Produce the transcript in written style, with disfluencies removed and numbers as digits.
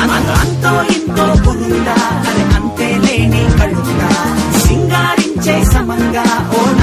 అంతో ఇంతో బురుందా, అరే అంతే లేని కళ్ళుందా, సింగారించే సమంగా ఓ